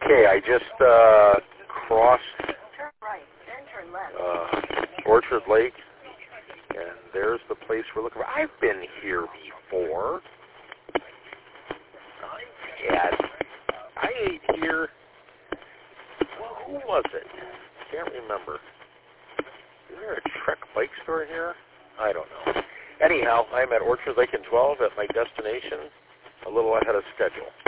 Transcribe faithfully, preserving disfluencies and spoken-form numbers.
Okay, I just uh, crossed uh, Orchard Lake, and there's the place we're looking for. I've been here before. I had, I ate here, who was it? Can't remember. Is there a Trek bike store here? I don't know. Anyhow, I'm at Orchard Lake in twelve at my destination, a little ahead of schedule.